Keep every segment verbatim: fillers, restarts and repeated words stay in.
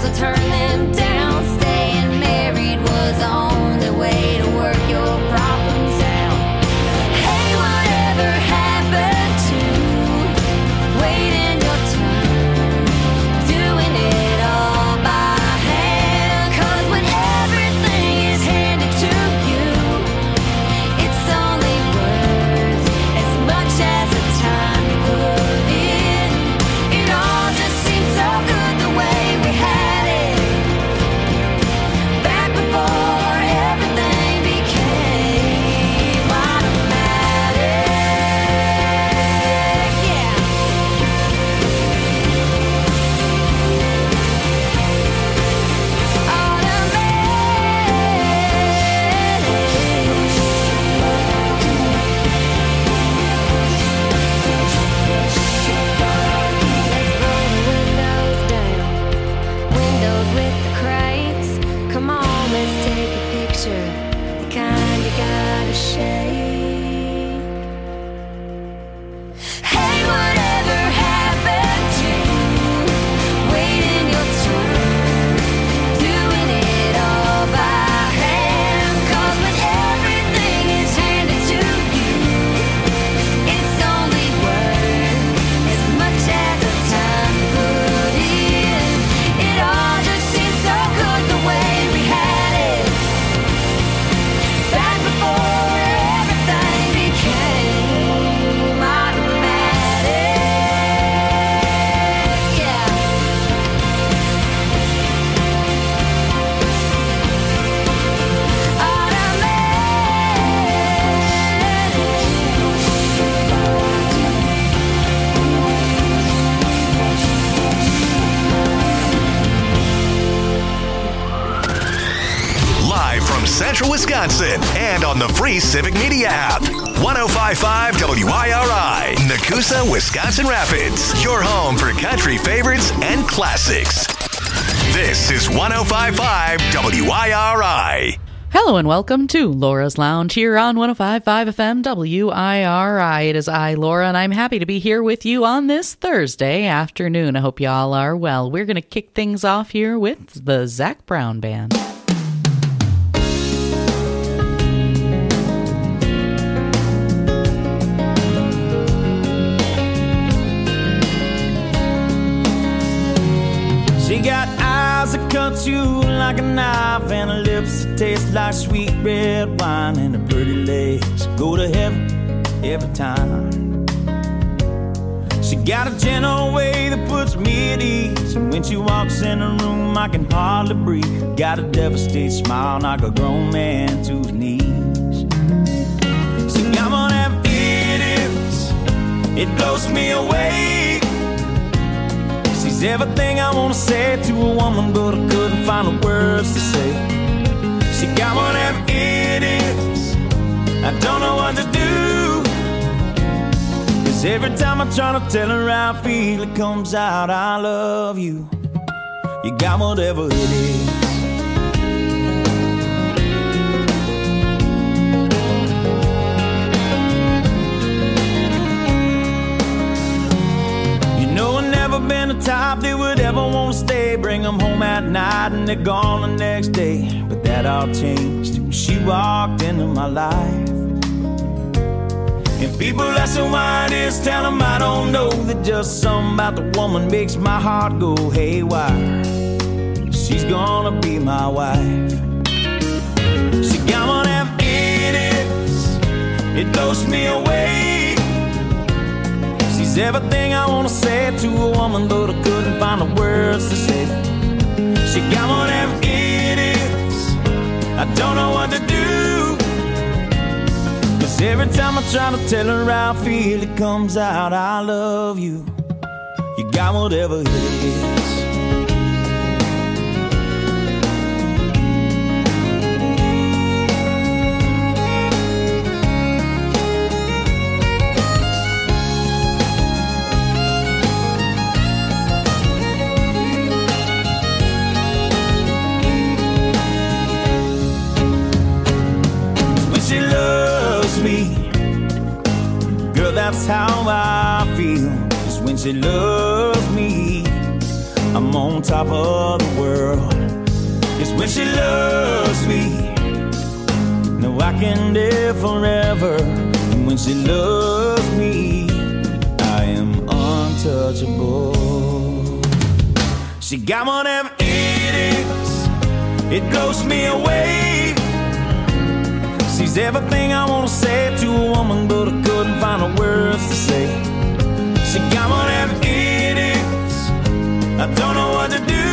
so turn them down. Staying married was the only way to work your problems out. Hey, whatever happened to waiting your turn, doing it all by hand? 'Cause when everything is handed to you, it's only worth as much as the time you put in. It all just seems so good the way we had it back before everything became automatic. Yeah. Let's roll the windows down, windows with the crates. Come on, let's take a picture, the kind you gotta shake. Hey, whatever happened to waiting your turn, doing it all by hand? 'Cause when everything is handed to you, it's only worth as much as the time you put in. It all just seems so good the way we had it back before everything became automatic. Yeah. Live from Central Wisconsin and on the free Civic Media app. one oh five point five W I R I, Nakusa, Wisconsin Rapids. Your home for country favorites and classics. This is one oh five point five W I R I. Hello and welcome to Laura's Lounge here on one oh five point five F M W I R I. It is I, Laura, and I'm happy to be here with you on this Thursday afternoon. I hope you all are well. We're going to kick things off here with the Zac Brown Band. She got eyes that cut you like a knife, and her lips that taste like sweet red wine, and her pretty legs go to heaven every time. She got a gentle way that puts me at ease, and when she walks in the room I can hardly breathe. Got a devastated smile, knock a grown man to his knees. She got one of them idiots, it blows me away. She's everything I want to say to a woman, but I couldn't find the words to say. She got one of them idiots, I don't know what to do. 'Cause every time I try to tell her how I feel, it comes out, I love you. You got whatever it is. Been the type that would ever want to stay, bring them home at night and they're gone the next day. But that all changed when she walked into my life. And people asking why it is, tell them I don't know, that just something about the woman makes my heart go haywire. She's gonna be my wife. She got one of them idiots, it blows me away. She's everything I want to say to a woman, but I couldn't find the words to say. She got one of them idiots, I don't know what to do. 'Cause every time I try to tell her how I feel, it comes out, I love you. You got whatever it is. That's how I feel, 'cause when she loves me, I'm I'm on top of the world. It's when she loves me. No, I can live forever. And when she loves me, I am untouchable. She got whatever it is, it blows me away. She's everything I want to say to a woman, but I couldn't find the words to say. She got whatever it is, I don't know what to do.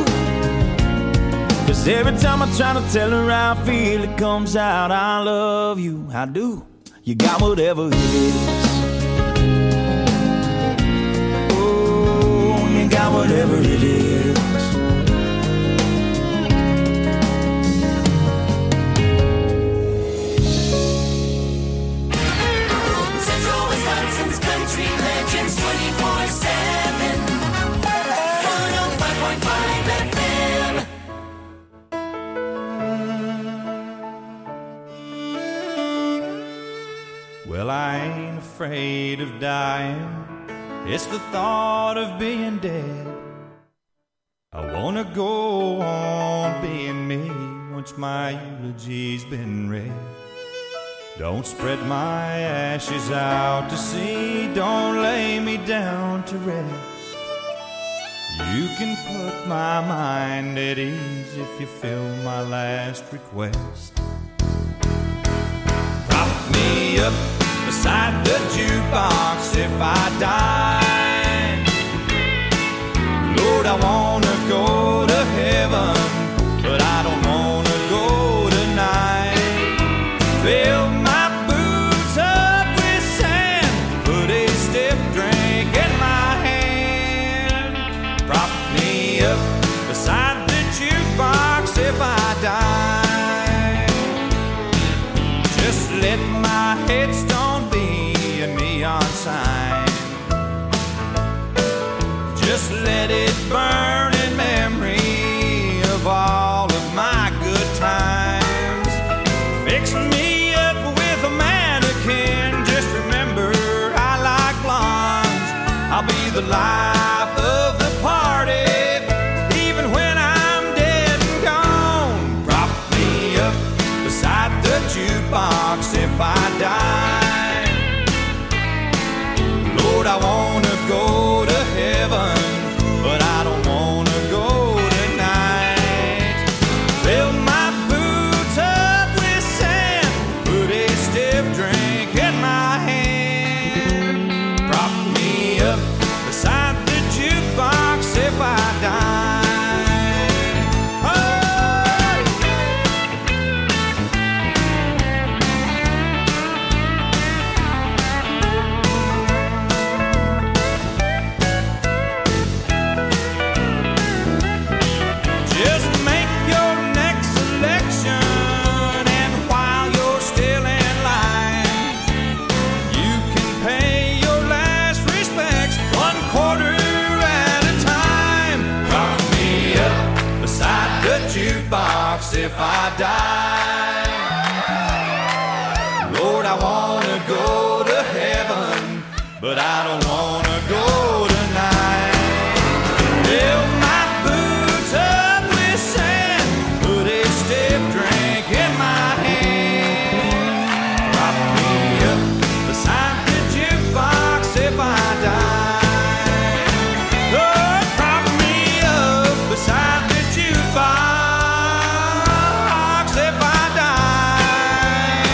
Cause every time I try to tell her how I feel, it comes out, I love you, I do. You got whatever it is. Oh, you got whatever it is. Central Wisconsin's country legends twenty-four seven. one oh five point five F M. Well, I ain't afraid of dying. It's the thought of being dead. I wanna go on being me once my eulogy's been read. Don't spread my ashes out to sea. Don't lay me down to rest. You can put my mind at ease if you fill my last request. Prop me up beside the jukebox if I die. Lord, I wanna go to heaven, but I don't wanna go tonight. Fill my boots up with sand, put a stiff drink in my hand. Prop me up beside the jukebox if I die. Just let my headstone be a neon sign. Just let it burn in memory of all of my good times. Fix me up with a mannequin. Just remember I like blondes. I'll be the life of the party, even when I'm dead and gone. Prop me up beside the jukebox if I die. Lord, I wanna go to heaven, but I don't wanna go tonight. Fill my boots up with sand, put a stiff drink in my hand. Prop me up beside the jukebox if I die. Just make your next selection, and while you're still in line, you can pay your last respects one quarter at a time. Prop me up beside the jukebox if I die. Lord, I wanna go to heaven, but I don't wanna go tonight. Fill my boots up with sand, put a stiff drink in my hand. Prop me up beside the jukebox if I die. Lord, prop me up beside the jukebox if I die.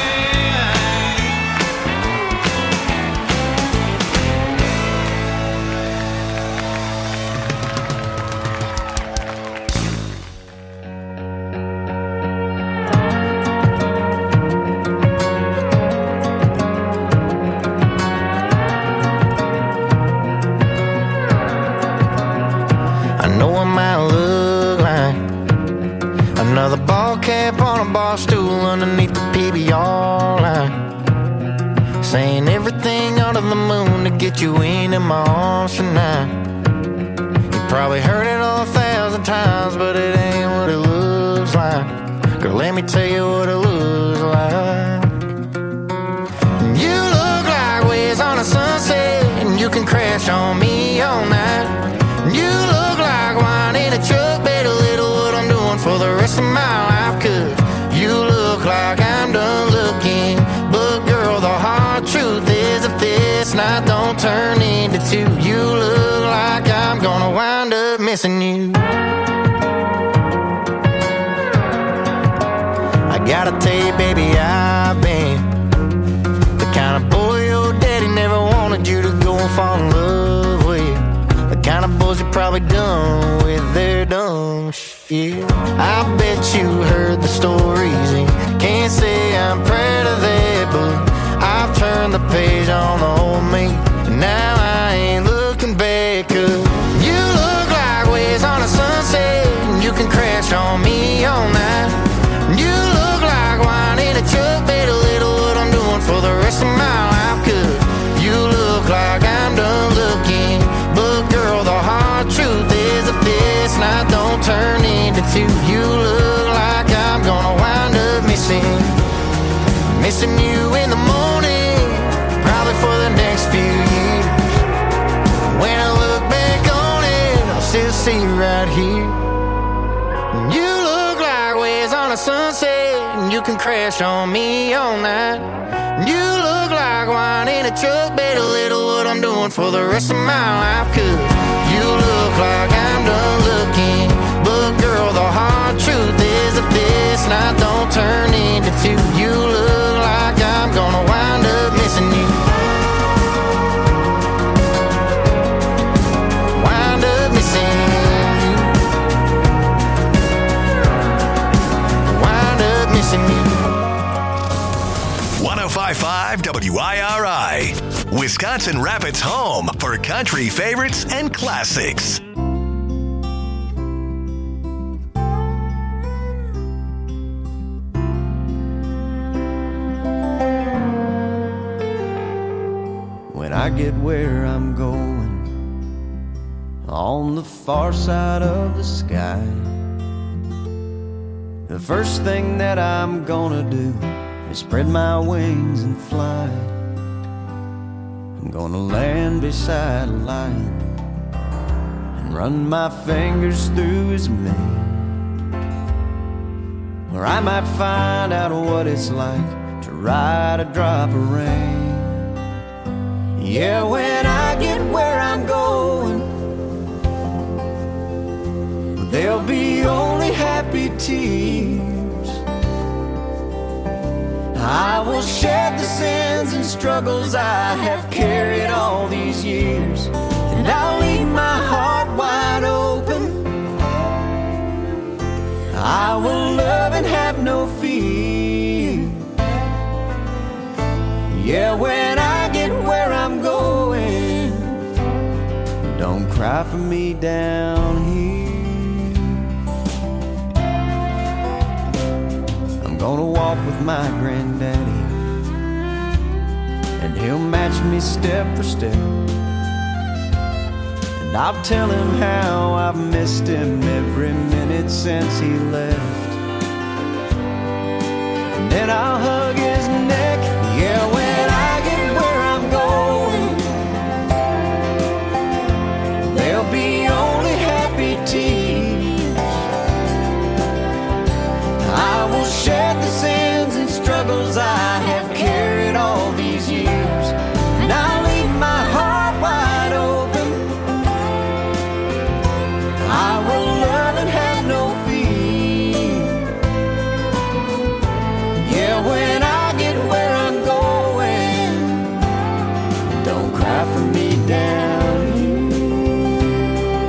I know I might look like another ball cap on a bar stool underneath the P B R line, saying everything under the moon to get you into my arms tonight. You probably heard it a thousand times, but it ain't what it looks like. Girl, let me tell you what it looks like. You look like waves on a sunset, and you can crash on me all night. You look like wine missing you. I gotta tell you, baby, I've been the kind of boy your daddy never wanted you to go and fall in love with. The kind of boys you probably done with their dumb shit. I bet you heard the stories and can't say I'm proud of that, but I've turned the page on the old me, and now I ain't looking back. 'Cause you look like waves on a sunset, and you can crash on me all night. You look like wine in a jug, better little what I'm doing for the rest of my life. 'Cause you look like I'm done looking, but girl, the hard truth is if this night don't turn into two, you look like I'm gonna wind up missing, missing you in the morning, probably for the next few years. When I look back on it, I'll still see you right here. You look like waves on a sunset, and you can crash on me all night. You look like wine in a truck, better little what I'm doing for the rest of my life. 'Cause you look like I'm done looking, but girl, the hard truth is if this night don't turn into two, you look like I'm gonna wind up missing you. Wind up missing you. Wind up missing you. one oh five point five W I R I, Wisconsin Rapids' home for country favorites and classics. When I get where I'm going, on the far side of the sky, the first thing that I'm gonna do is spread my wings and fly. I'm gonna land beside a lion and run my fingers through his mane, where I might find out what it's like to ride a drop of rain. Yeah, when I get where I'm going, there'll be only happy tears. I will shed the sins and struggles I have carried all these years, and I'll leave my heart wide open. I will love and have no fear. Yeah, when I get where I'm going, don't cry for me down here. I'm gonna walk with my granddaddy, and he'll match me step for step, and I'll tell him how I've missed him every minute since he left. And then I'll hug his neck. Yeah, when I get where I'm going, there'll be only happy tears. I will shed the sins and struggles I have carried all these years, and I'll leave my heart wide open. I will love and have no fear. Yeah, when I get where I'm going, don't cry for me down here.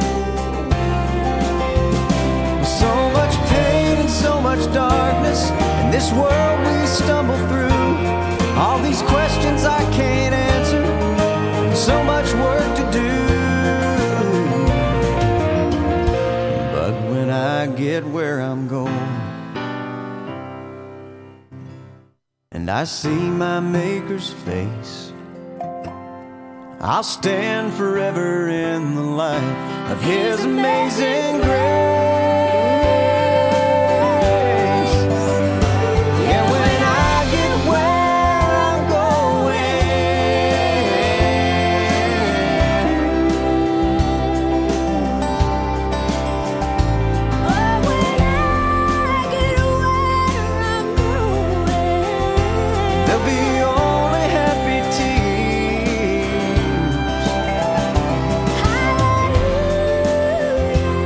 So much pain and so much darkness in this world we stumble through. All these questions I can't answer, and so much work to do. But when I get where I'm going, and I see my Maker's face, I'll stand forever in the light of His amazing grace. Yeah, when I get where I'm going, oh, when I get where I'm going, there'll be only happy tears.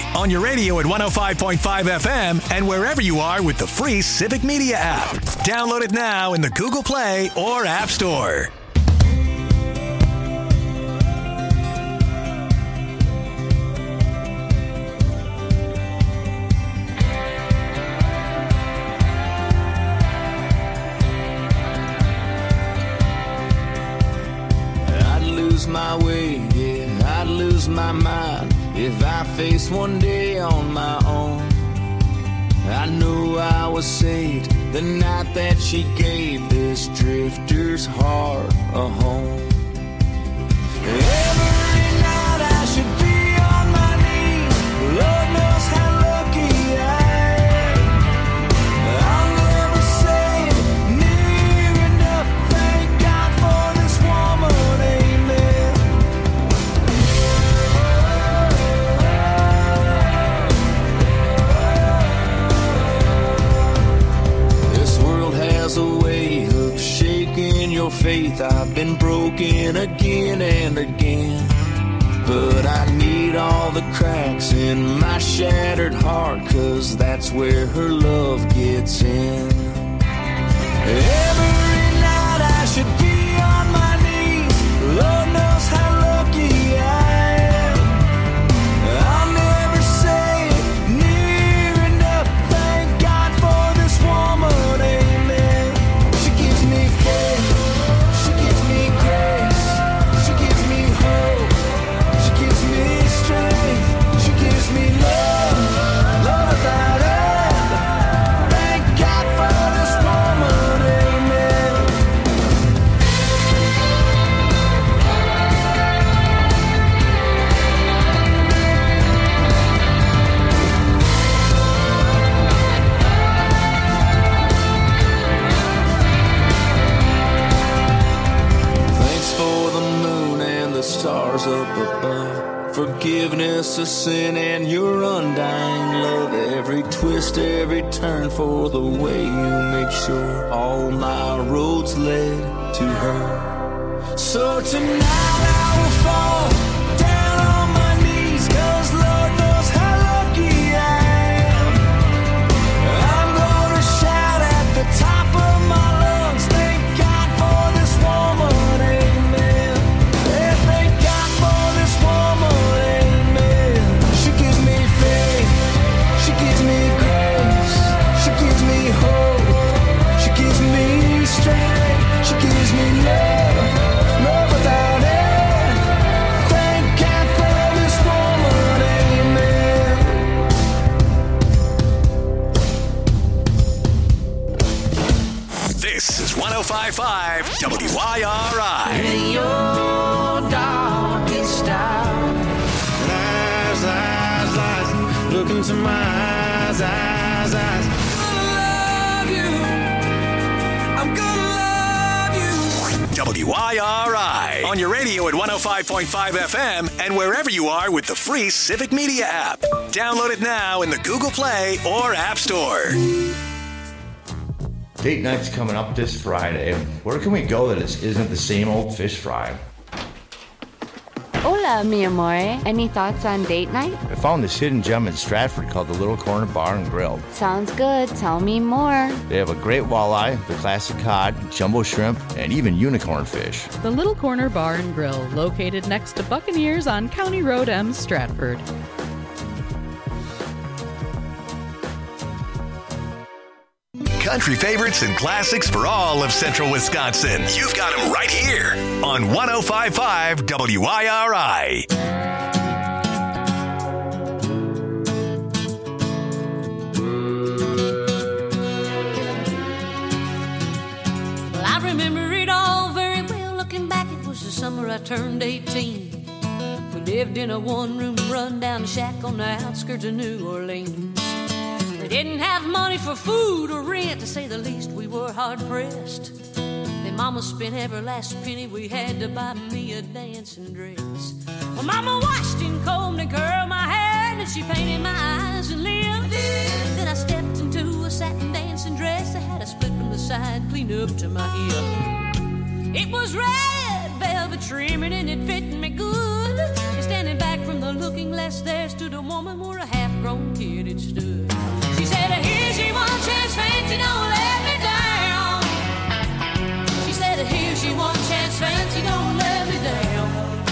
On your radio at one oh five point five F M and wherever you are with the free Civic Media app. Download it now in the Google Play or App Store. My way, yeah, I'd lose my mind if I faced one day on my own. I knew I was saved the night that she gave this drifter's heart a home. Every night I should be on my knees. Lord knows how lucky I am. I'll never say near enough. Thank God for this woman. A way of shaking your faith. I've been broken again and again, but I need all the cracks in my shattered heart, 'cause that's where her love gets in. Every night I should be on my knees. Lord knows how lucky I am. I'll never say near enough. Thank God for this woman. She gives me grace, she gives me hope, she gives me strength, she gives me love, love without end. Thank God for this woman, amen. Stars up above, forgiveness of sin and your undying love. Every twist, every turn for the way you make sure all my roads led to her. So tonight I will fall down on my knees, 'cause Lord knows how lucky I am. I'm gonna shout at the top of my lungs, thank God for this woman. She gives me love, love without end. Thank God for this woman, amen. This is one oh five point five W I R I. In your darkest hour, lies, lies, lies, look into my eyes, eyes, eyes. W I R I. On your radio at one oh five point five F M and wherever you are with the free Civic Media app. Download it now in the Google Play or App Store. Date night's coming up this Friday. Where can we go that isn't the same old fish fry? Hola, mi amore. Any thoughts on date night? I found this hidden gem in Stratford called the Little Corner Bar and Grill. Sounds good. Tell me more. They have a great walleye, the classic cod, jumbo shrimp, and even unicorn fish. The Little Corner Bar and Grill, located next to Buccaneers on County Road M, Stratford. Country favorites and classics for all of central Wisconsin. You've got them right here on one oh five point five W I R I. Well, I remember it all very well. Looking back, it was the summer I turned eighteen. We lived in a one-room run-down shack on the outskirts of New Orleans. We didn't have money for food or rent, to say the least. We were hard-pressed. Then Mama spent every last penny we had to buy me a dancing dress. Well, Mama washed and combed and curled my hair, and she painted my eyes and lips. Then I stepped into a satin dancing dress that had a split from the side clean up to my hip. It was red velvet trimming and it fit me good. And standing back from the look looking less, there stood a woman where a half-grown kid had stood. She said, here's your one chance, fancy, don't let me down. She said, here's your one chance, fancy, don't let me down.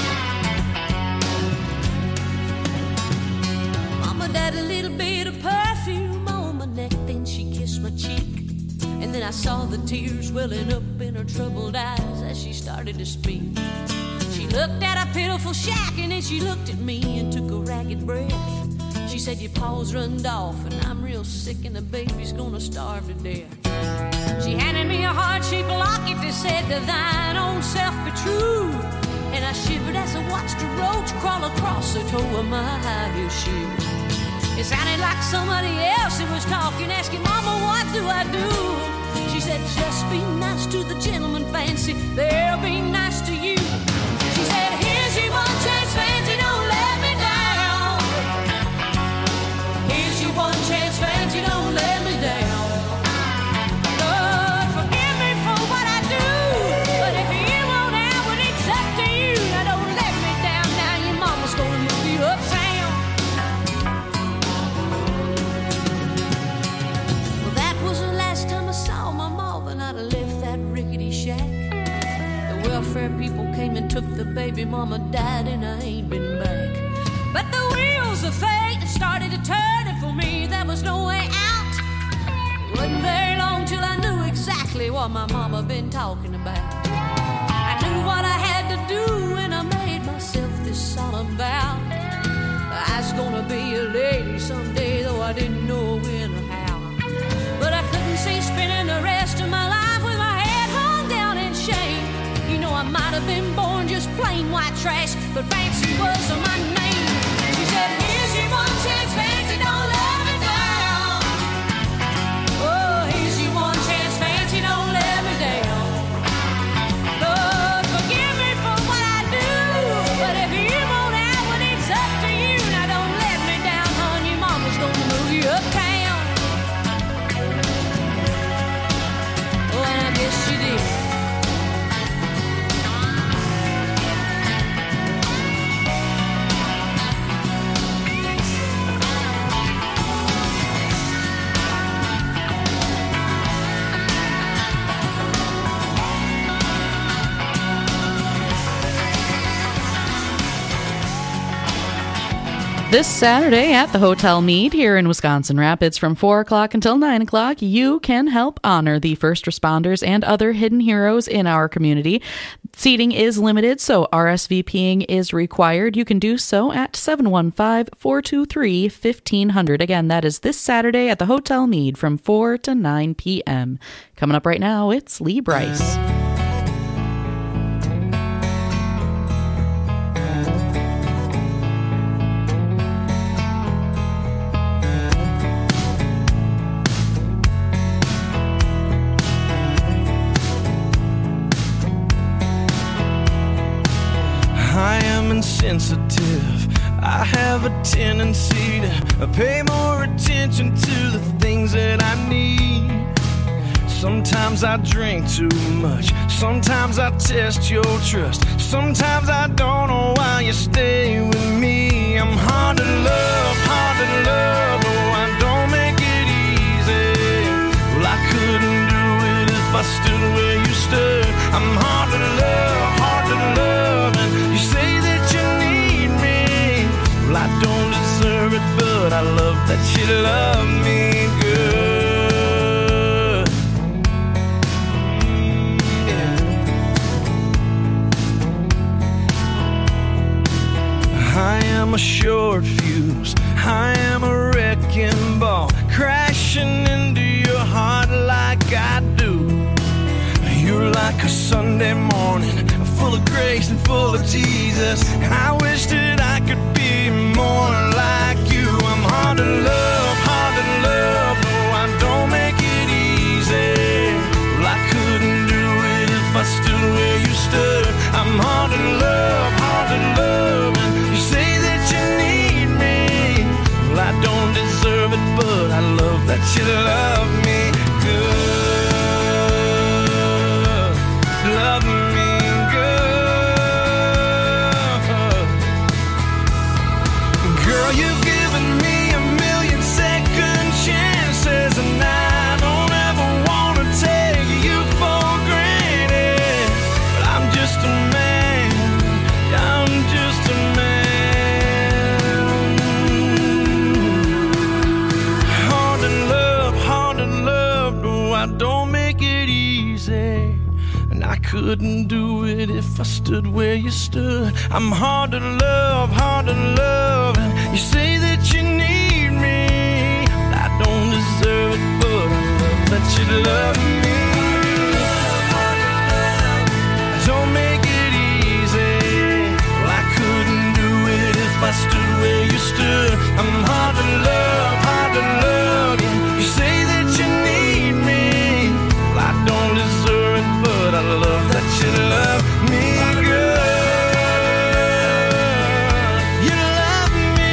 Mama, that a little bit of perfume on my neck, then she kissed my cheek. And then I saw the tears welling up in her troubled eyes as she started to speak. She looked at a pitiful shack and then she looked at me and took a ragged breath. She said, your paws runned off and I'm real sick and the baby's gonna starve to death. She handed me a heart-shaped locket that said, to thine own self be true. And I shivered as I watched a roach crawl across the toe of my high-heel shoe. It sounded like somebody else that was talking, asking, Mama, what do I do? She said, just be nice to the gentleman, fancy, they'll be nice to you. She said, here's your one chance, fancy, don't let me down. Here's your one chance, fancy, don't let me down. Lord, forgive me for what I do, but if you won't out, well, it's up to you. Now don't let me down, now your mama's gonna move you uptown. Welfare people came and took the baby, mama died and I ain't been back. But the wheels of fate started to turn and for me there was no way out. It wasn't very long till I knew exactly what my mama been talking about. I knew what I had to do and I made myself this solemn vow. I was gonna be a lady someday, though I didn't know when or how. But I couldn't see spending the rest of my life with my head hung down in shame. You know I might have been born just plain white trash, but fancy was my name. She said, here's your one chance, fancy, don't let me down. Oh, here's your one chance, fancy, don't let me down. Lord, forgive me for what I do, but if you won't out, well, it's up to you. Now don't let me down, hon, your mama's gonna move you uptown. Oh, and I guess she did. This Saturday at the Hotel Mead here in Wisconsin Rapids from four o'clock until nine o'clock, you can help honor the first responders and other hidden heroes in our community. Seating is limited, so RSVPing is required. You can do so at seven one five, four two three, fifteen hundred. Again, that is this Saturday at the Hotel Mead from four to nine p.m. Coming up right now, it's Lee Brice. Insensitive. I have a tendency to pay more attention to the things that I need. Sometimes I drink too much. Sometimes I test your trust. Sometimes I don't know why you stay with me. I'm hard to love, hard to love. Oh, I don't make it easy. Well, I couldn't do it if I stood where you stood. I'm hard to love, hard to love. And you say that you need me. Well, I don't deserve it, but I love that you love me good. Mm, yeah. I am a short fuse. I am a wrecking ball, crashing into your heart like I do. You're like a Sunday morning, full of grace and full of Jesus. I wish that I could be more like you. I'm hard to love, hard to love. No, I don't make it easy. Well, I couldn't do it if I stood where you stood. I'm hard to love, hard to love. And you say that you need me. Well, I don't deserve it, but I love that you love me good. Love me good. couldn't do it if I stood where you stood. I'm hard to love, hard to love, and you say that you need me. I don't deserve it, but I love that you love me. Don't make it easy. Well, I couldn't do it if I stood where you stood. I'm hard to love, hard to love, and you say that you need me. Well, I don't deserve it, but I love that you love me, girl. You love me,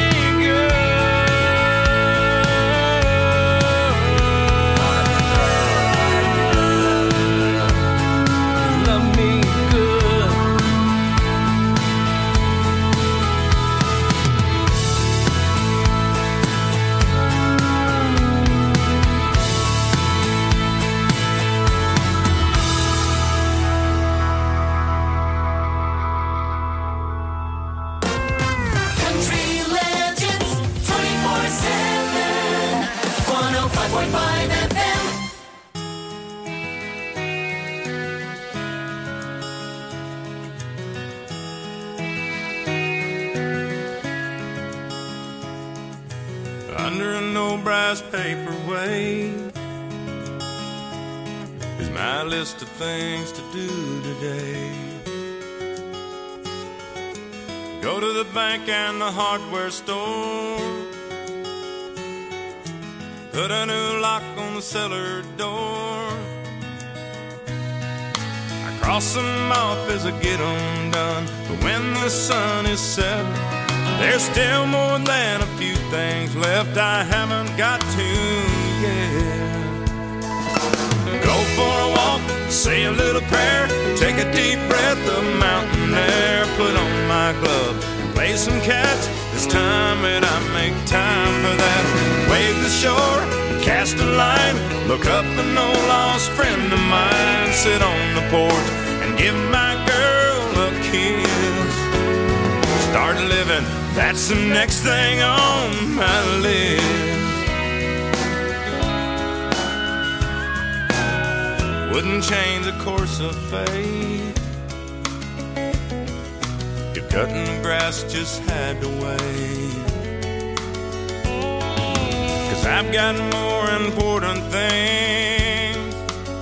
girl. Love me good. Country legends, twenty-four seven, one oh five point five F M. Under an old brass paperweight is my list of things to do today. Go to the bank and the hardware store, put a new lock on the cellar door. I cross them off as I get them done, but when the sun is set, there's still more than a few things left I haven't got to yet. Go for a walk, say a little prayer, take a deep breath of mountain air, put on my glove and play some catch. It's time that I make time for that. Wave the shore, cast a line, look up an old lost friend of mine, sit on the porch and give my girl a kiss. Start living, that's the next thing on my list. Wouldn't change the course of fate if cutting the grass just had to wait. Cause I've got more important things,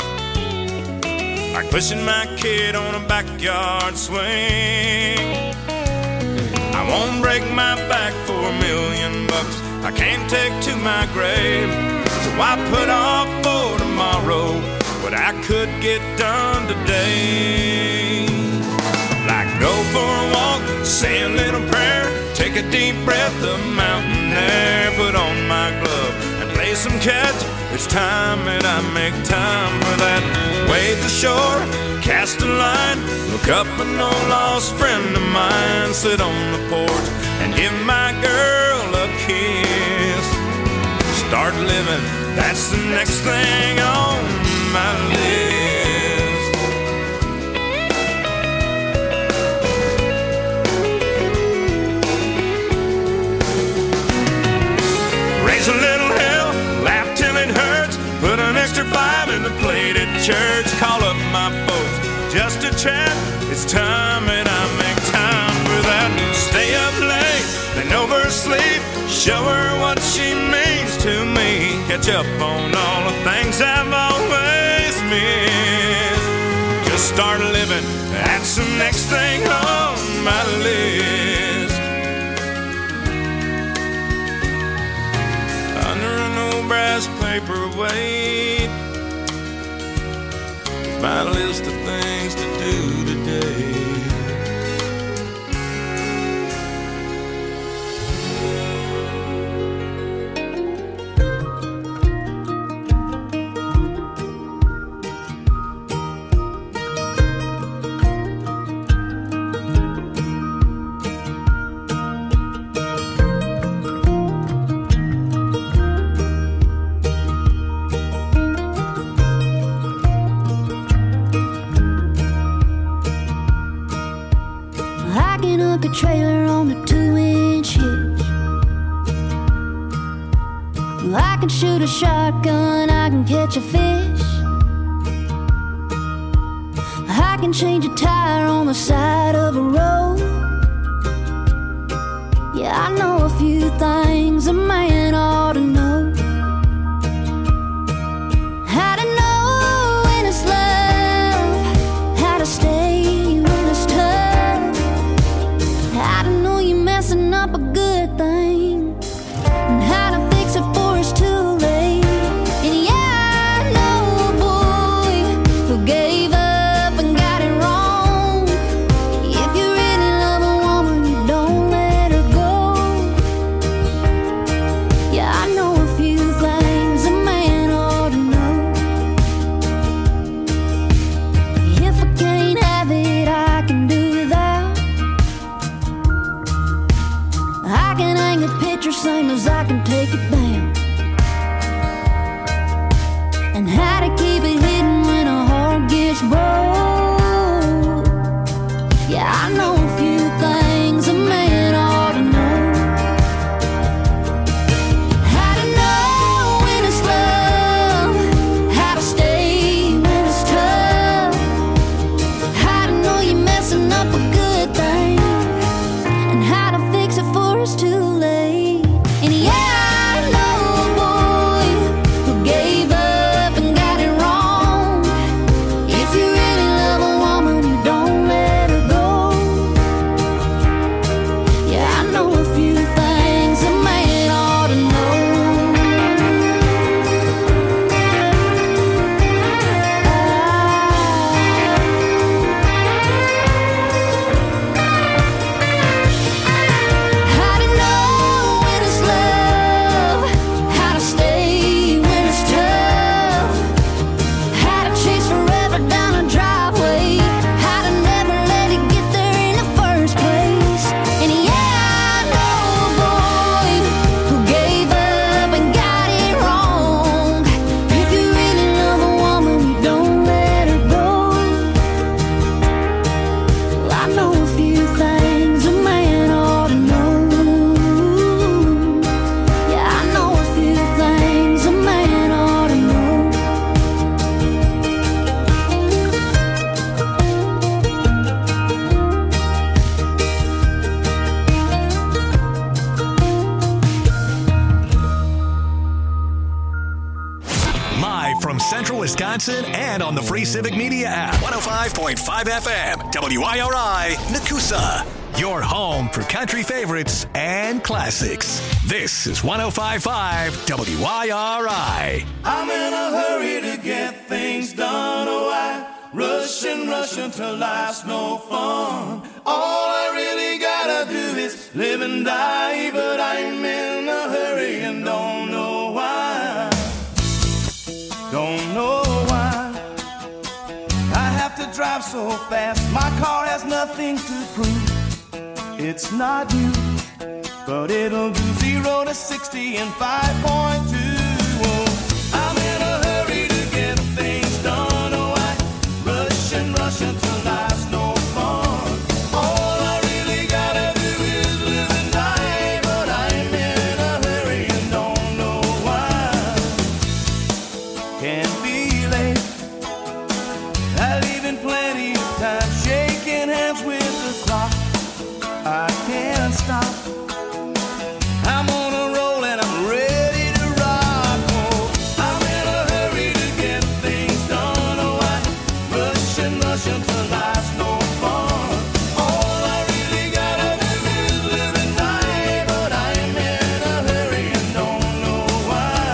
like pushing my kid on a backyard swing. I won't break my back for a million bucks I can't take to my grave. So I put off for tomorrow what I could get done today. Like go for a walk, say a little prayer, take a deep breath of mountain air, put on my glove and play some catch. It's time that I make time for that. Wave the shore, cast a line, look up an old lost friend of mine, sit on the porch and give my girl a kiss. Start living, that's the next thing on my list. Raise a little hell, laugh till it hurts, put an extra five in the plate at church, call up my folks just to chat. It's time that I make time for that. Stay up late, then oversleep, show her what she means to me, catch up on all the things I've always missed. Just start living, that's the next thing on my list. Under an old brass paperweight, my list of things to do today. A trailer on a two-inch hitch. I can shoot a shotgun, I can catch a fish. I can change a tire on the side of a road. Yeah, I know a few things a man ought to know. How to know when it's love, how to stay when it's tough, how to know you're messing up a good thing, and how to fix it before it's too late. And yeah, I know a boy who gave up and got it wrong. If you really love a woman, you don't let her go. Yeah, I know a few things a man ought to know. If I can't have it, I can do without. I can hang a picture same as I can take it down. And how to keep it hidden when a heart gets broke. Yeah, I know a few things a man ought to know. How to know when it's love, how to stay when it's tough, how to know you're messing up a good thing, and how to fix it before it's too late. And yeah, I know a boy who gave up and got it wrong. If you really love a woman, you don't let her go. Yeah, I know a few things a man ought to know. How to know when it's love, how to stay when it's tough, how to chase forever down a driveway, how to never let it get there in the first place. And yeah, I know a boy who gave up and got it wrong. If you really love a woman, you don't let her go. Well, I know a few things a man ought to know. Yeah, I know a few things a man ought to know. Live from Central Wisconsin and on the free Civic Media app. one oh five point five F M, W I R I, Nakusa. Your home for country favorites and classics. This is one oh five point five W I R I. I'm in a hurry to get things done. Oh, I rush and rush until life's no fun. All I really gotta do is live and die, but I'm in a hurry and don't know why. Don't know why I have to drive so fast. My car has nothing to prove. It's not new, but it'll do zero to sixty in five point two. Oh, I'm in a hurry to get things done. Oh, I rush and rush until life's no fun. All I really gotta do is live and die, but I'm in a hurry and don't know why. Can't be late. I leave in plenty of time, shaking hands with the clock. I can't stop. I'm on a roll and I'm ready to rock. Oh, I'm in a hurry to get things done. Oh, I rush and rush until life's no fun. All I really gotta do is live and die, but I'm in a hurry and don't know why.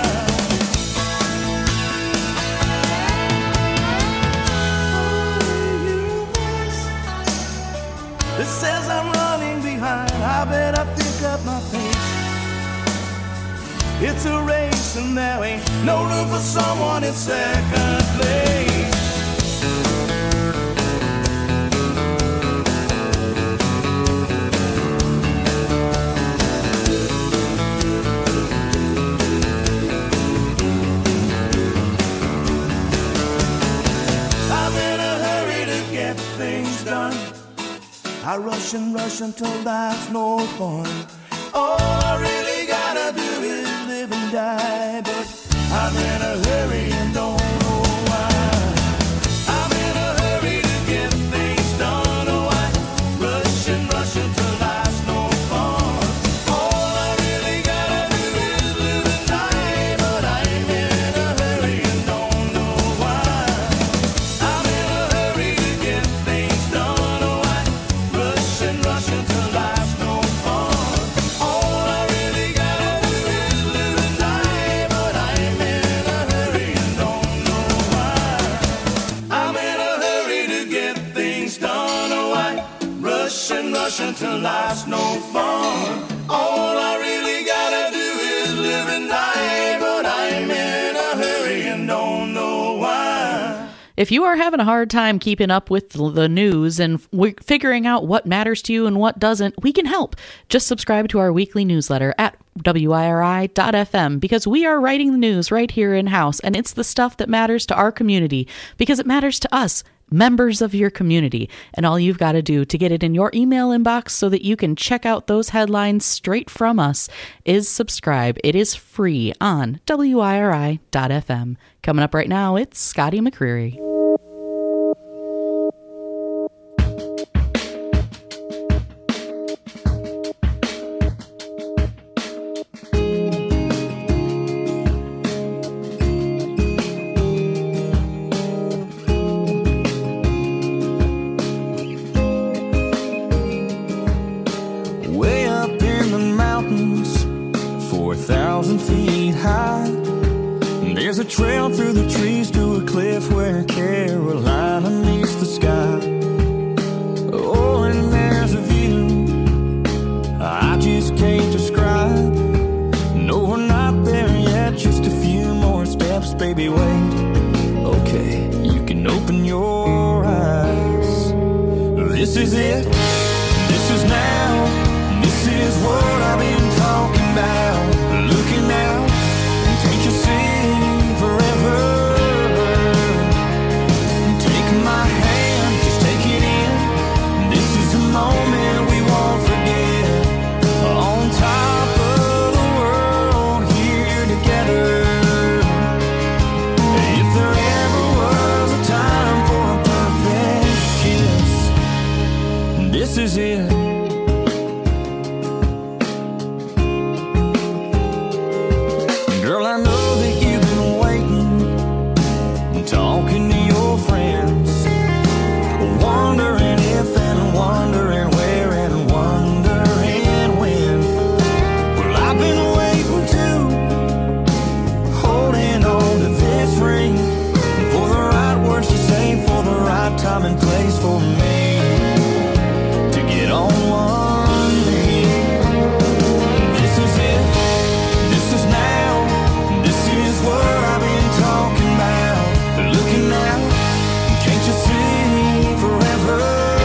It says I'm running behind. I better pick up my pace. It's a race and there ain't no room for someone in second place. I'm in a hurry to get things done. I rush and rush until life's no fun. All I really gotta do is live and die, but I'm in a hurry and don't know why. I'm in a hurry to get rush until life's no fun. All I really gotta do is live at night, but I'm in a hurry and don't know why. If you are having a hard time keeping up with the news and we're figuring out what matters to you and what doesn't, we can help. Just subscribe to our weekly newsletter at W I R I dot F M because we are writing the news right here in-house, and it's the stuff that matters to our community because it matters to us, members of your community. And all you've got to do to get it in your email inbox so that you can check out those headlines straight from us is subscribe. It is free on W I R I dot F M. Coming up right now, it's Scotty McCreery. Feet high, there's a trail through the trees to a cliff where Carolina meets the sky. Oh, and there's a view I just can't describe. No, we're not there yet, just a few more steps, baby, wait. Okay, you can open your eyes. This is it, this is now, this is what I've been talking about. Looking out, can't you see forever? Take my hand, just take it in. This is a moment we won't forget. On top of the world, here together. If there ever was a time for a perfect kiss, this is it. Girl, I know that you've been waiting, talking to your friends, wondering if and wondering where and wondering when. Well, I've been waiting too, holding on to this ring, for the right words to say, for the right time and place for me to get on one knee. This is it, this is now. Is what I've been talking about. Looking out, can't you see forever?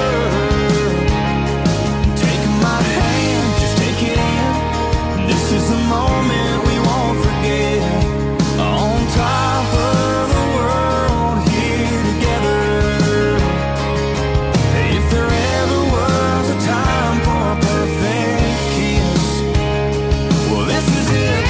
Take my hand, just take it in. This is the moment we won't forget. On top of the world, here together. If there ever was a time for a perfect kiss, well, this is it.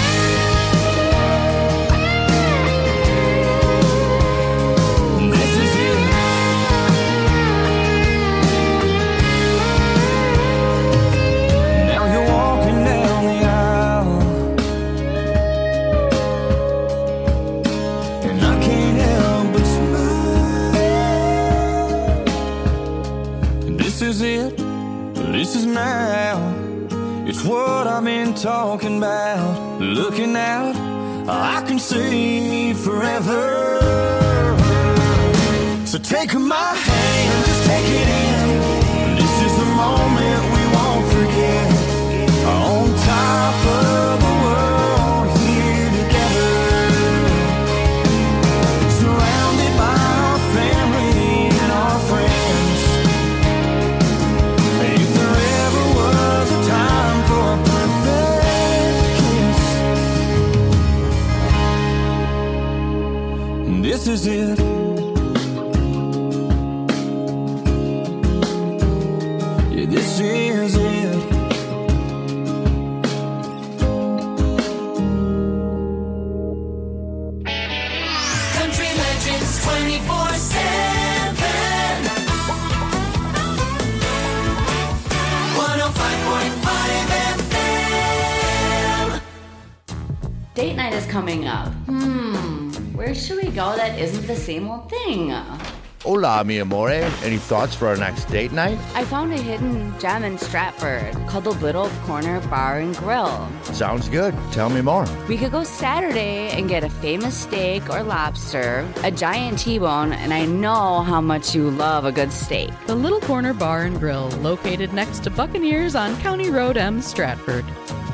This is now, it's what I've been talking about. Looking out, I can see forever. So take my hand, just take it in. This is the moment we won't forget. On top of the world, here together. Surrounded by our family and our friends. This is it. Yeah, this is it. Country Legends twenty-four seven. one oh five point five F M. Date night is coming up. Hmm, where should we go that isn't the same old thing? Hola, mi amore. Any thoughts for our next date night? I found a hidden gem in Stratford called the Little Corner Bar and Grill. Sounds good. Tell me more. We could go Saturday and get a famous steak or lobster, a giant T-bone, and I know how much you love a good steak. The Little Corner Bar and Grill, located next to Buccaneers on County Road M, Stratford.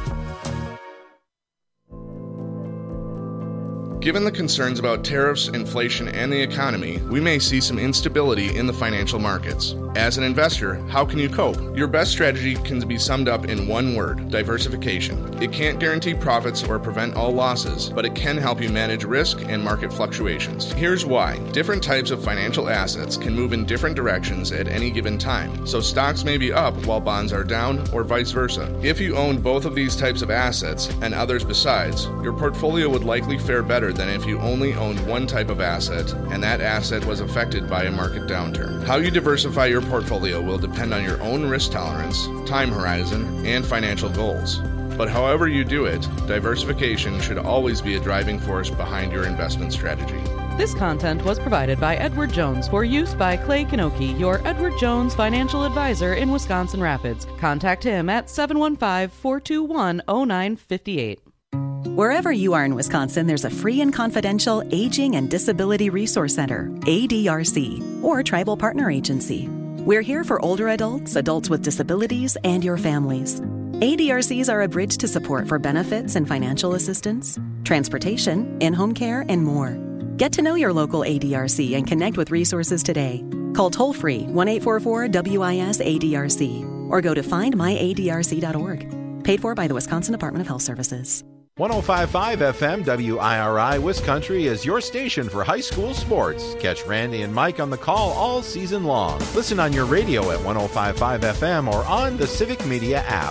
Given the concerns about tariffs, inflation, and the economy, we may see some instability in the financial markets. As an investor, how can you cope? Your best strategy can be summed up in one word: diversification. It can't guarantee profits or prevent all losses, but it can help you manage risk and market fluctuations. Here's why. Different types of financial assets can move in different directions at any given time, so stocks may be up while bonds are down, or vice versa. If you owned both of these types of assets, and others besides, your portfolio would likely fare better than if you only owned one type of asset, and that asset was affected by a market downturn. How you diversify your portfolio will depend on your own risk tolerance, time horizon, and financial goals. But however you do it, diversification should always be a driving force behind your investment strategy. This content was provided by Edward Jones for use by Clay Kanoki, your Edward Jones financial advisor in Wisconsin Rapids. Contact him at seven one five, four two one, zero nine five eight. Wherever you are in Wisconsin, there's a free and confidential Aging and Disability Resource Center, A D R C, or Tribal Partner Agency. We're here for older adults, adults with disabilities, and your families. A D R Cs are a bridge to support for benefits and financial assistance, transportation, in-home care, and more. Get to know your local A D R C and connect with resources today. Call toll-free one eight four four W I S A D R C or go to find my A D R C dot org. Paid for by the Wisconsin Department of Health Services. one oh five point five F M W I R I Wiscountry is your station for high school sports. Catch Randy and Mike on the call all season long. Listen on your radio at one oh five point five F M or on the Civic Media app.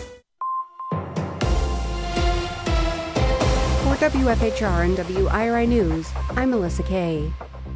For W F H R and W I R I News, I'm Melissa Kay.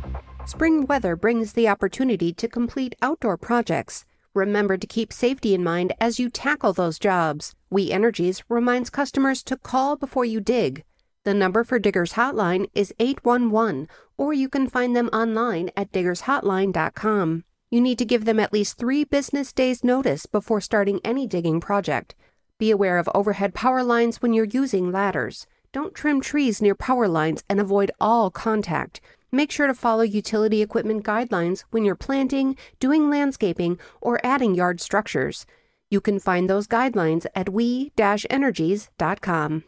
Spring weather brings the opportunity to complete outdoor projects. Remember to keep safety in mind as you tackle those jobs. We Energies reminds customers to call before you dig. The number for Diggers Hotline is eight one one, or you can find them online at diggers hotline dot com. You need to give them at least three business days' notice before starting any digging project. Be aware of overhead power lines when you're using ladders. Don't trim trees near power lines and avoid all contact. Make sure to follow utility equipment guidelines when you're planting, doing landscaping, or adding yard structures. You can find those guidelines at we dash energies dot com.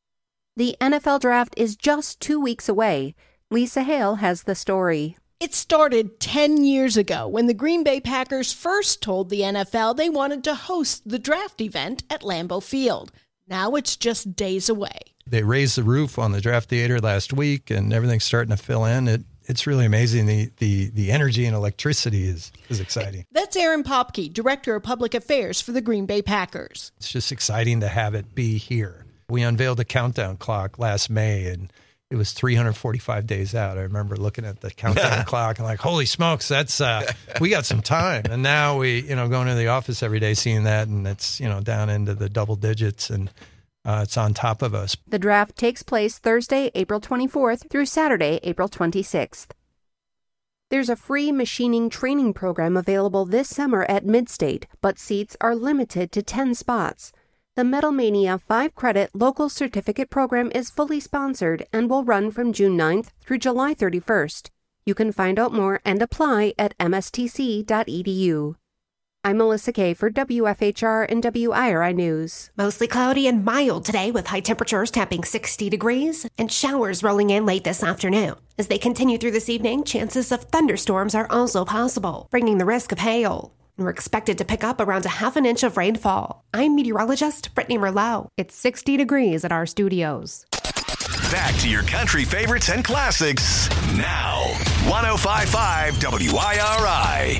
The N F L Draft is just two weeks away. Lisa Hale has the story. It started ten years ago when the Green Bay Packers first told the N F L they wanted to host the draft event at Lambeau Field. Now it's just days away. They raised the roof on the draft theater last week, and everything's starting to fill in. It It's really amazing. The the the energy and electricity is, is exciting. That's Aaron Popke, Director of Public Affairs for the Green Bay Packers. It's just exciting to have it be here. We unveiled a countdown clock last May, and it was three hundred forty-five days out. I remember looking at the countdown clock and like, holy smokes, that's uh, we got some time. And now we, you know, going to the office every day, seeing that, and it's, you know, down into the double digits, and Uh, it's on top of us. The draft takes place Thursday, April twenty-fourth through Saturday, April twenty-sixth. There's a free machining training program available this summer at Midstate, but seats are limited to ten spots. The Metal Mania five-credit local certificate program is fully sponsored and will run from June ninth through July thirty-first. You can find out more and apply at m s t c dot e d u. I'm Melissa Kay for W F H R and W I R I News. Mostly cloudy and mild today with high temperatures tapping sixty degrees and showers rolling in late this afternoon. As they continue through this evening, chances of thunderstorms are also possible, bringing the risk of hail. We're expected to pick up around a half an inch of rainfall. I'm meteorologist Brittany Merlot. It's sixty degrees at our studios. Back to your country favorites and classics now. one oh five point five W I R I.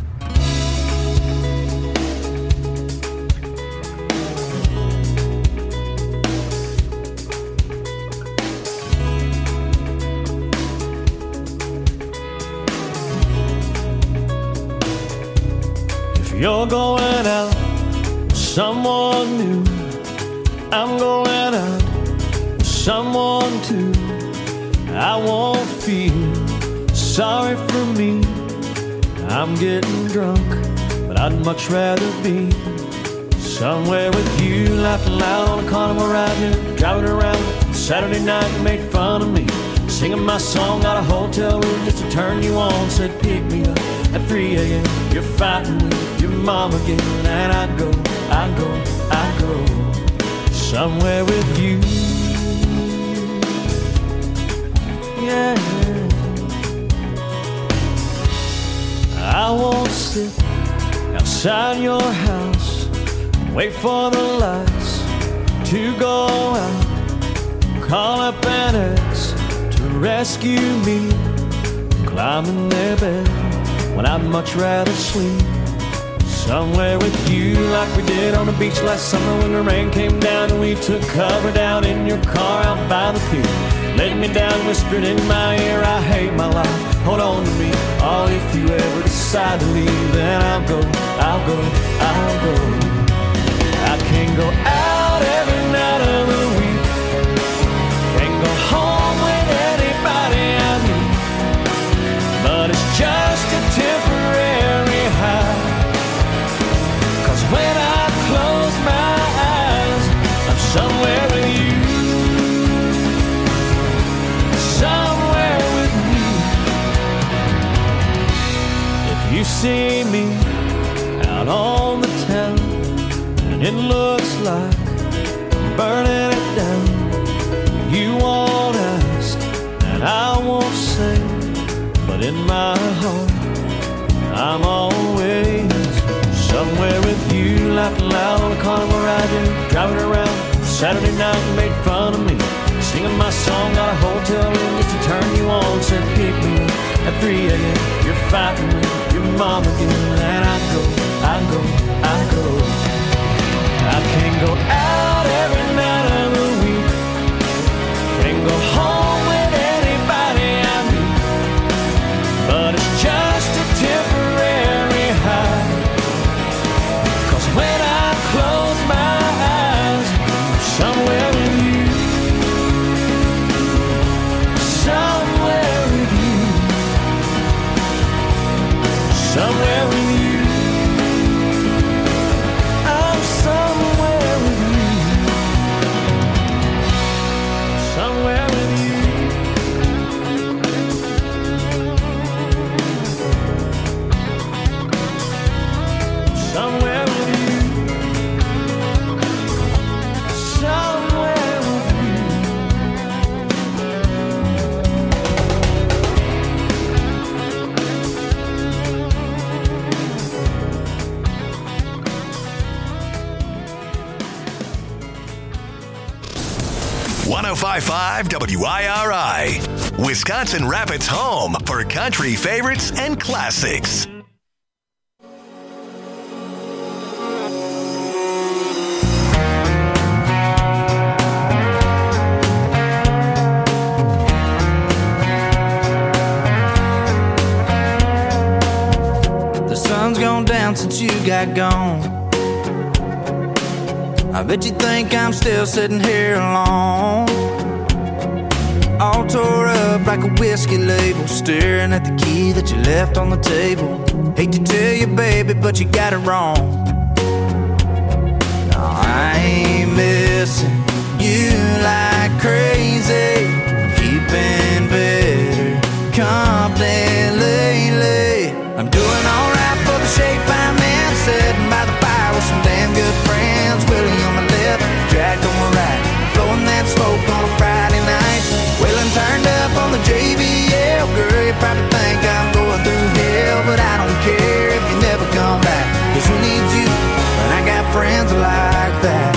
You're going out with someone new. I'm going out with someone too. I won't feel sorry for me I'm getting drunk, but I'd much rather be somewhere with you, laughing loud on a carnival ride here, driving around Saturday night. You made fun of me, singing my song out of hotel room just to turn you on. Said pick me up at three a.m. You're fighting with your mom again, and I go, I go, I go somewhere with you. Yeah, I won't sit outside your house, wait for the lights to go out, call up an ex to rescue me, climb in their bed when I'd much rather sleep somewhere with you, like we did on the beach last summer when the rain came down and we took cover down in your car out by the pier. Laid me down, whispered in my ear, I hate my life, hold on to me. Oh, if you ever decide to leave, then I'll go, I'll go, I'll go. I can't go out every night of the week, can't go home with anybody I meet, but it's just a temporary high, 'cause when I close my eyes, I'm somewhere with you, somewhere with you. If you see me out on the town and it looks like I'm burning it down, you won't ask and I won't say, but in my heart I'm always somewhere with you, laughing loud on a carnival ride here, driving around Saturday night. You made fun of me, singing my song out of hotel room just to turn you on. Said pick me up at three a.m. You're fighting with your mom again, and I go, I go, I go. I can't go out every night of the week, can't go home with anybody I meet, but it's just a temporary high, 'cause when I close my eyes, I'm somewhere with you, somewhere with you, somewhere with you. I'm somewhere with you, somewhere with you. Somewhere with you, somewhere with you. one oh five point five W I R I, Wisconsin Rapids' home for country favorites and classics. The sun's gone down since you got gone. I bet you think I'm still sitting here alone, all tore up like a whiskey label, staring at the key that you left on the table. Hate to tell you, baby, but you got it wrong. No, I ain't missing you like crazy, keeping better company lately. I'm doing alright for the shape I'm in, sitting by the fire with some damn good friends. Willie on my left, Jack on my right, blowing that smoke on a Friday night. Wheeling turned up on the J B L. Girl, you probably think I'm going through hell, but I don't care if you never come back, 'cause who needs you when I got friends like that?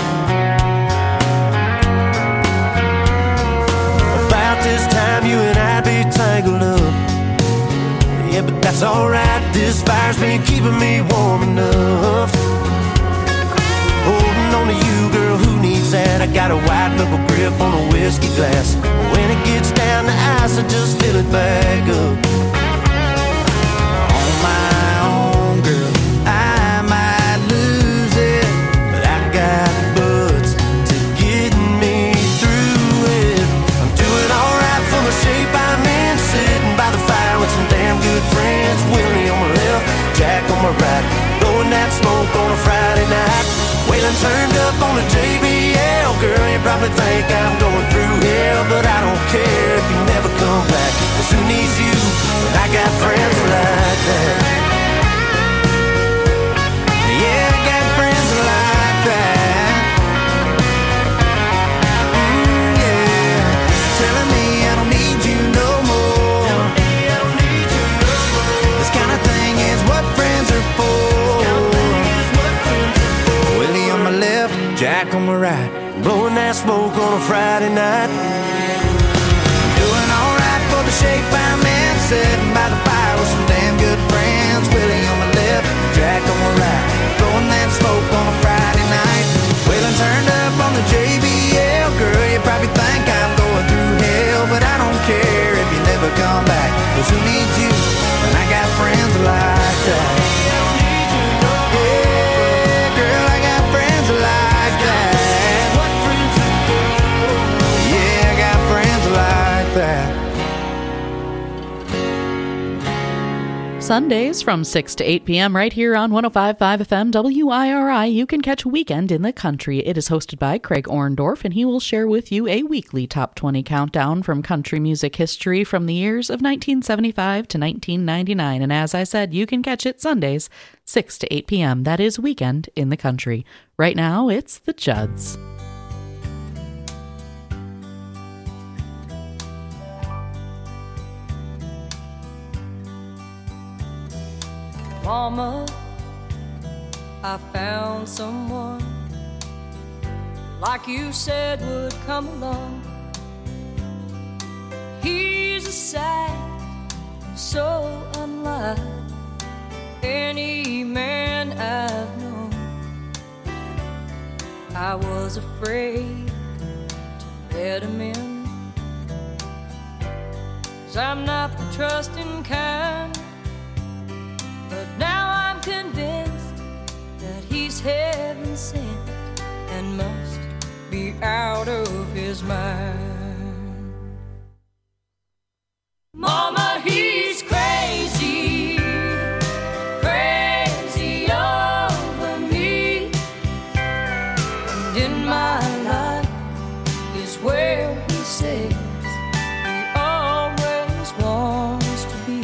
About this time you and I'd be tangled up, yeah, but that's alright. This fire's been keeping me warm enough. Holding on to you, girl, who needs that? I got a white knuckle grip on a whiskey glass. When it gets down to ice, I just fill it back up. On my own, girl, I might lose it, but I got butts to get me through it. I'm doing alright for the shape I'm in, sitting by the fire with some damn good friends. Willie on my left, turned up on a J B L. Girl, you probably think I'm going through hell, but I don't care if you never come back. 'Cause who needs you when I got friends like that? Yeah, I got friends like that. Mm, yeah, telling me I don't need you no more. This kind of thing is what friends are for. Willie on my left, Jack on my right, blowing that smoke on a Friday night. Doing alright for the shape I'm in, sitting by the fire with some damn good friends. Willie on my left, Jack on my right, blowing that smoke on a Friday night. Waylon turned up on the J B L. Girl, you probably think I'm going through hell, but I don't care if you never come back. 'Cause who needs you when I got friends like that? Yeah, girl, I got friends like that. Yeah, I got friends like that. Sundays from six to eight p.m. right here on one oh five point five F M W I R I. You can catch Weekend in the Country. It is hosted by Craig Orndorff, and he will share with you a weekly top twenty countdown from country music history from the years of nineteen seventy-five to nineteen ninety-nine. And as I said, you can catch it Sundays, six to eight p.m. That is Weekend in the Country. Right now, it's the Judds. Mama, I found someone like you said would come along. He's a sight so unlike any man I've known. I was afraid to let him in, 'cause I'm not the trusting kind. But now I'm convinced that he's heaven sent and must be out of his mind. Mama, he's crazy, crazy over me. And in my life is where he says he always wants to be.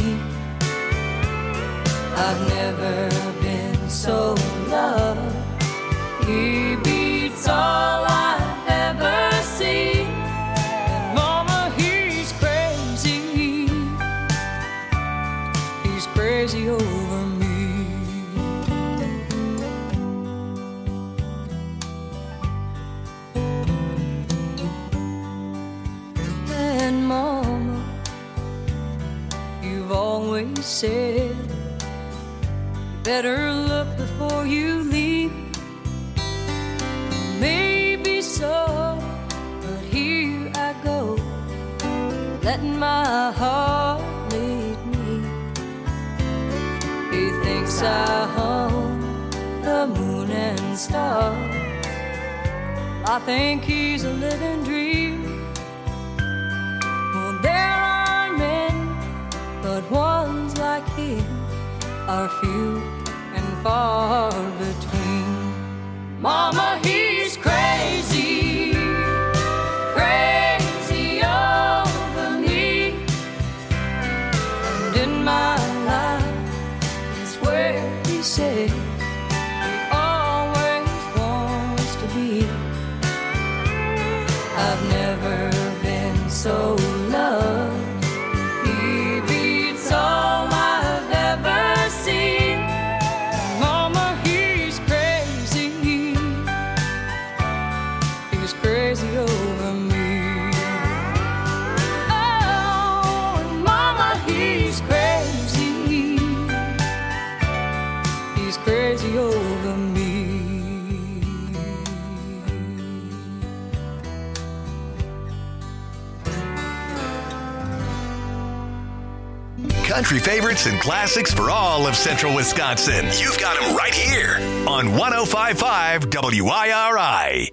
I've never been so loved. He beats all I've ever seen. And Mama, he's crazy. He's crazy over me. And Mama, you've always said better look before you leave. Maybe so, but here I go, letting my heart lead me. He thinks I hung the moon and stars. I think he's a living dream. Well, there are men, but ones like him are few and far between. Mama, he's crazy, crazy over me. And in my life is where he says he always wants to be. I've never been so loved. He beats all I've ever seen. Mama, he's crazy. He's crazy over me. Oh, and Mama, he's crazy. He's crazy over me. Country favorites and classics for all of Central Wisconsin. You've got them right here on one oh five point five W I R I.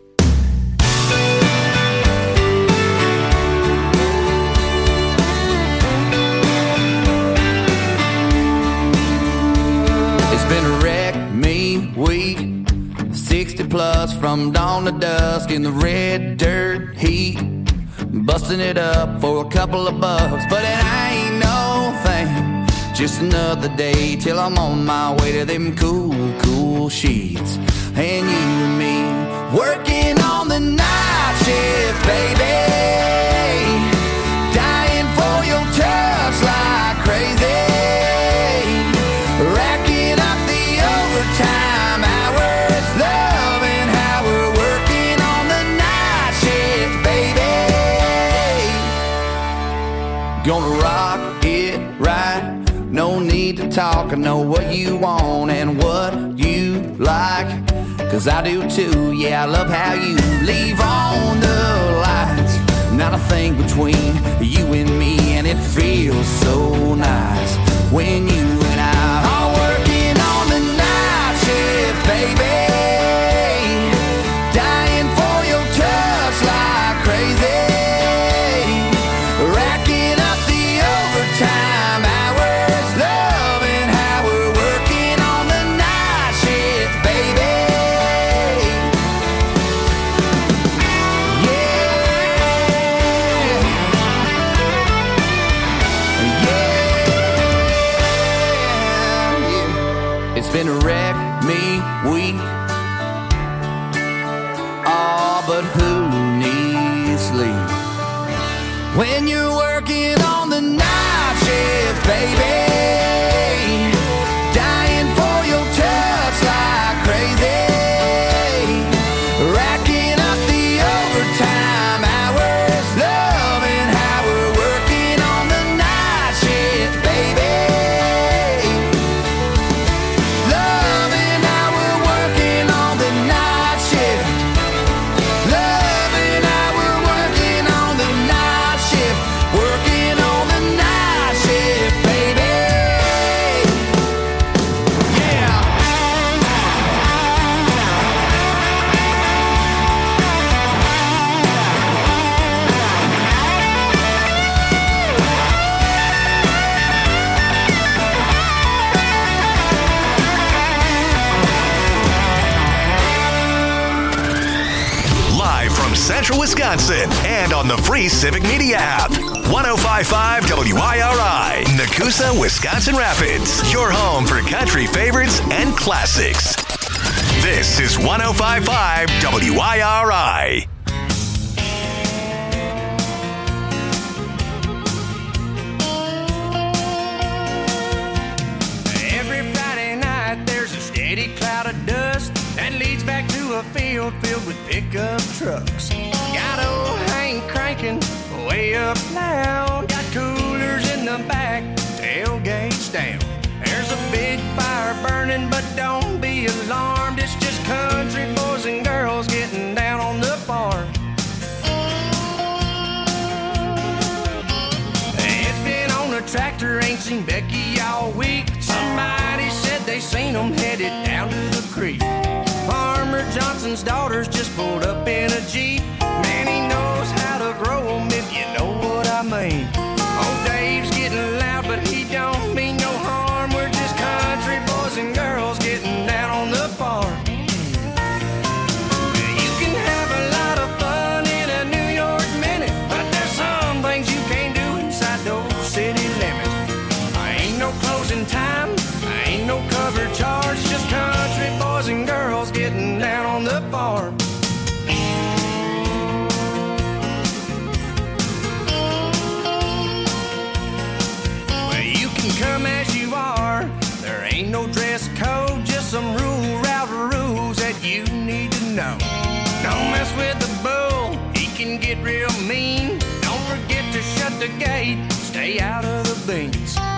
It's been a wreck, me, week, sixty plus from dawn to dusk in the red dirt heat, busting it up for a couple of bucks. But it ain't no thing, just another day till I'm on my way to them cool, cool sheets. And you and me working on the night shift, baby, dying for your touch like crazy, racking up the overtime hours, loving how we're working on the night shift, baby. Gonna rock it right, no need to talk, I know what you want and what you like, cause I do too, yeah, I love how you leave on the lights. Not a thing between you and me, and it feels so nice when you and I are working on the night shift, baby, dying for your touch like crazy, racking up the overtime hours, loving how we're working on the night shift, baby. It's been a wreck me week. Oh, but who needs sleep when you're working on the night shift, baby, dying for your touch like crazy, racking up the overtime hours, loving how we're working on the night shift, baby. Loving how we're working on the night shift. Loving how we're working on the night shift. Working on the night shift, baby. Yeah. Live from Central Wisconsin and on the free Civic Media app. one oh five point five W I R I, Nakusa, Wisconsin Rapids. Your home for country favorites and classics. This is one oh five point five W I R I. Every Friday night there's a steady cloud of dust that leads back to a field filled with pickup trucks. Got old Hank cranking way up loud. Got coolers in the back, tailgates down. There's a big fire burning, but don't be alarmed. It's just country boys and girls getting down on the farm. It's been on the tractor, ain't seen Becky all week. Somebody said they seen them headed down to the creek. Farmer Johnson's daughters just pulled up in a Jeep. Man, he knows how to grow them, if you know what I mean. Old Dave's getting loud, but he don't mean no harm. We're just country boys and girls getting down on the farm. You can have a lot of fun in a New York minute, but there's some things you can't do inside those city limits. I ain't no closing time, I ain't no cover charge, just country boys and girls getting down on the farm. Well, you can come as you are, there ain't no dress code, just some rule route rules that you need to know. Don't mess with the bull, he can get real mean. Don't forget to shut the gate, stay out of the beans.